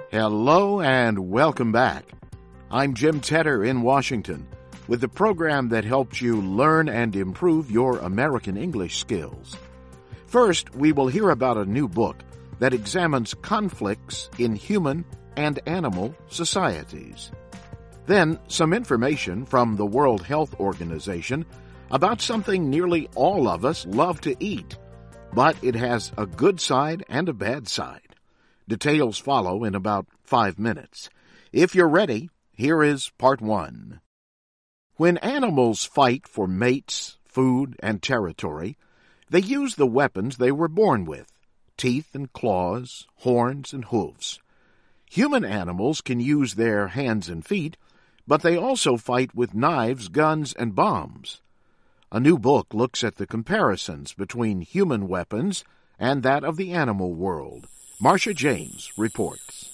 Hello and welcome back. I'm Jim Tedder in Washington with the program that helps you learn and improve your American English skills. First, we will hear about a new book that examines conflicts in human and animal societies. Then, some information from the World Health Organization about something nearly all of us love to eat, but it has a good side and a bad side. Details follow in about 5 minutes. If you're ready, here is part 1. When animals fight for mates, food, and territory, they use the weapons they were born with: teeth and claws, horns and hooves. Human animals can use their hands and feet, but they also fight with knives, guns, and bombs. A new book looks at the comparisons between human weapons and that of the animal world. Marcia James reports.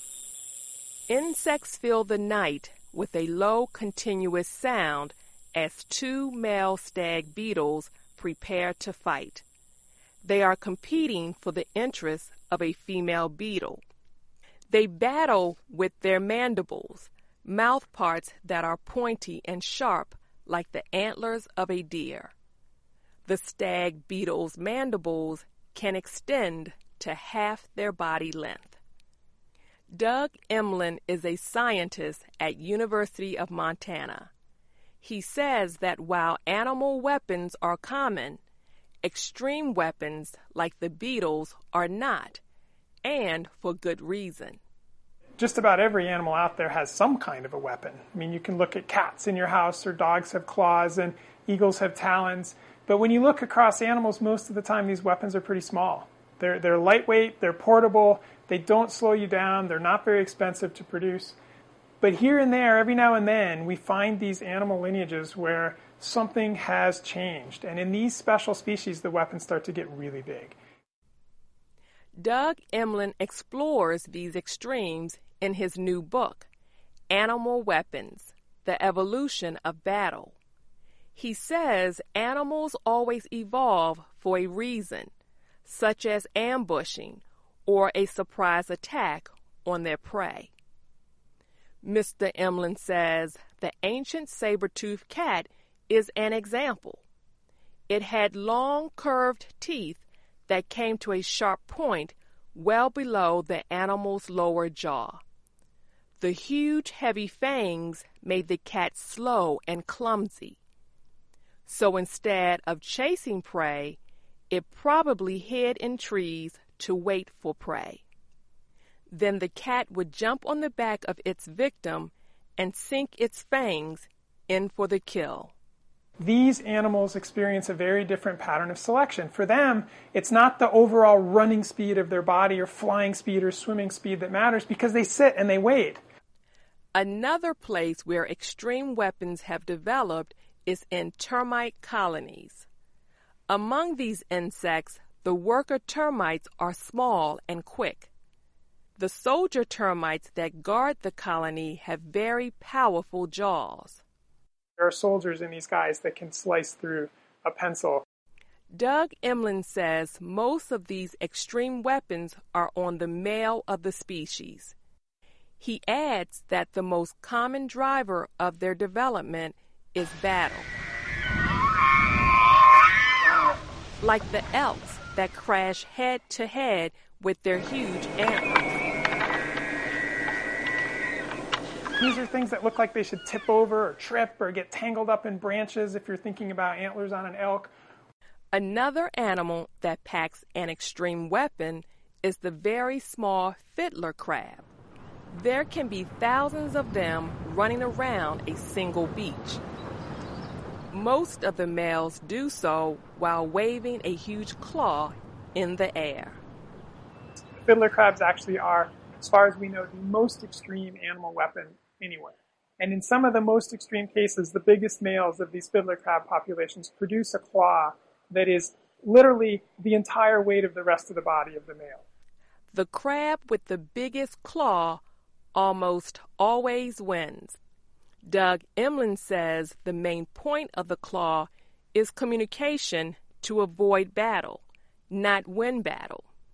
Insects fill the night with a low, continuous sound as two male stag beetles prepare to fight. They are competing for the interests of a female beetle. They battle with their mandibles, mouth parts that are pointy and sharp like the antlers of a deer. The stag beetle's mandibles can extend to half their body length. Doug Emlen is a scientist at University of Montana. He says that while animal weapons are common, extreme weapons like the beetles are not, and for good reason. Just about every animal out there has some kind of a weapon. I mean, you can look at cats in your house, or dogs have claws, and eagles have talons. But when you look across animals, most of the time these weapons are pretty small. They're lightweight, they're portable, they don't slow you down, they're not very expensive to produce. But here and there, every now and then, we find these animal lineages where something has changed. And in these special species, the weapons start to get really big. Doug Emlen explores these extremes in his new book, Animal Weapons: The Evolution of Battle. He says animals always evolve for a reason, such as ambushing or a surprise attack on their prey. Mr. Emlen says the ancient saber-toothed cat is an example. It had long, curved teeth that came to a sharp point well below the animal's lower jaw. The huge, heavy fangs made the cat slow and clumsy. So instead of chasing prey, it probably hid in trees to wait for prey. Then the cat would jump on the back of its victim and sink its fangs in for the kill. These animals experience a very different pattern of selection. For them, it's not the overall running speed of their body or flying speed or swimming speed that matters, because they sit and they wait. Another place where extreme weapons have developed is in termite colonies. Among these insects, the worker termites are small and quick. The soldier termites that guard the colony have very powerful jaws. There are soldiers in these guys that can slice through a pencil. Doug Emlen says most of these extreme weapons are on the male of the species. He adds that the most common driver of their development is battle. Like the elks that crash head to head with their huge antlers. These are things that look like they should tip over or trip or get tangled up in branches if you're thinking about antlers on an elk. Another animal that packs an extreme weapon is the very small fiddler crab. There can be thousands of them running around a single beach. Most of the males do so while waving a huge claw in the air. Fiddler crabs actually are, as far as we know, the most extreme animal weapon anywhere. And in some of the most extreme cases, the biggest males of these fiddler crab populations produce a claw that is literally the entire weight of the rest of the body of the male. The crab with the biggest claw almost always wins. Doug Emlen says the main point of the claw is communication to avoid battle, not win battle.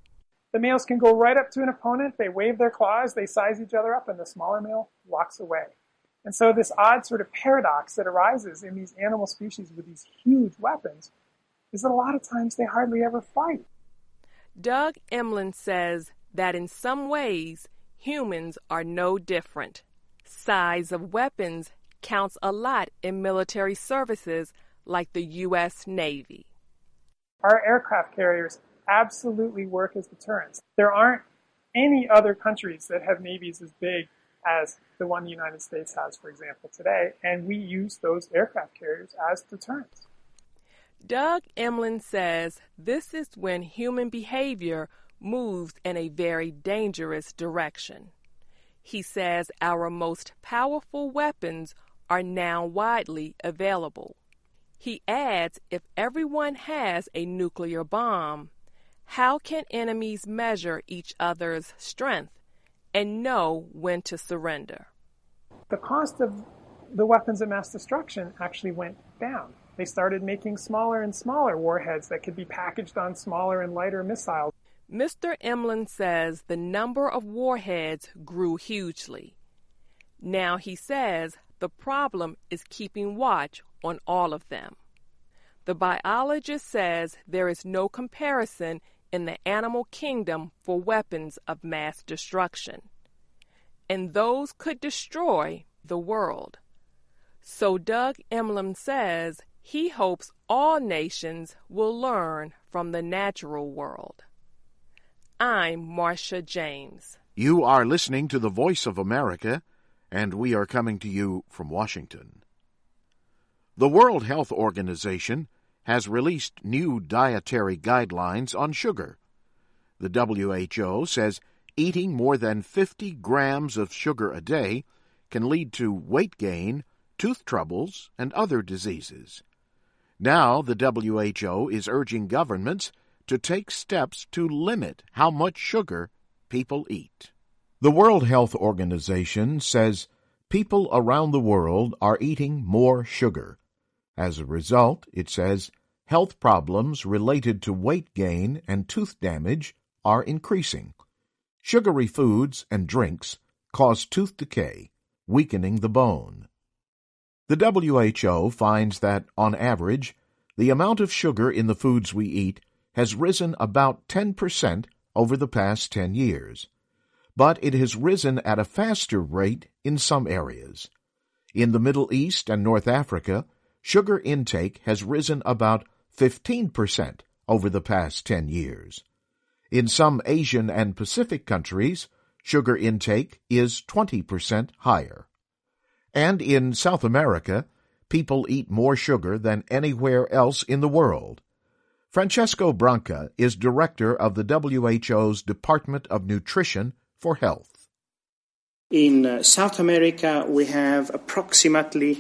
The males can go right up to an opponent, they wave their claws, they size each other up, and the smaller male walks away. And so this odd sort of paradox that arises in these animal species with these huge weapons is that a lot of times they hardly ever fight. Doug Emlen says that in some ways, humans are no different. Size of weapons counts a lot in military services like the U.S. Navy. Our aircraft carriers absolutely work as deterrents. There aren't any other countries that have navies as big as the one the United States has, for example, today, and we use those aircraft carriers as deterrents. Doug Emlen says this is when human behavior moves in a very dangerous direction. He says our most powerful weapons are now widely available. He adds if everyone has a nuclear bomb, how can enemies measure each other's strength and know when to surrender? The cost of the weapons of mass destruction actually went down. They started making smaller and smaller warheads that could be packaged on smaller and lighter missiles. Mr. Emlen says the number of warheads grew hugely. Now he says the problem is keeping watch on all of them. The biologist says there is no comparison in the animal kingdom for weapons of mass destruction, and those could destroy the world. So Doug Emlen says he hopes all nations will learn from the natural world. I'm Marcia James. You are listening to the Voice of America, and we are coming to you from Washington. The World Health Organization has released new dietary guidelines on sugar. The WHO says eating more than 50 grams of sugar a day can lead to weight gain, tooth troubles, and other diseases. Now the WHO is urging governments to take steps to limit how much sugar people eat. The World Health Organization says people around the world are eating more sugar. As a result, it says, health problems related to weight gain and tooth damage are increasing. Sugary foods and drinks cause tooth decay, weakening the bone. The WHO finds that, on average, the amount of sugar in the foods we eat has risen about 10% over the past 10 years. But it has risen at a faster rate in some areas. In the Middle East and North Africa, sugar intake has risen about 15% over the past 10 years. In some Asian and Pacific countries, sugar intake is 20% higher. And in South America, people eat more sugar than anywhere else in the world. Francesco Branca is director of the WHO's Department of Nutrition for Health. In South America, we have approximately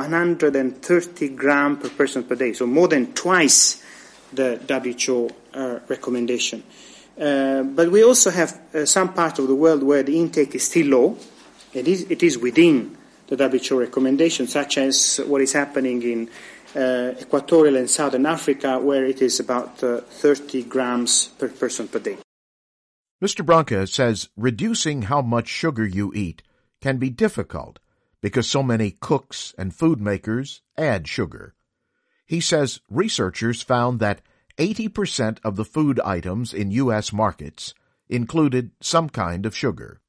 130 grams per person per day, so more than twice the WHO recommendation. But we also have some parts of the world where the intake is still low. It is within the WHO recommendation, such as what is happening in Equatorial and Southern Africa, where it is about 30 grams per person per day. Mr. Branca says reducing how much sugar you eat can be difficult because so many cooks and food makers add sugar. He says researchers found that 80% of the food items in U.S. markets included some kind of sugar.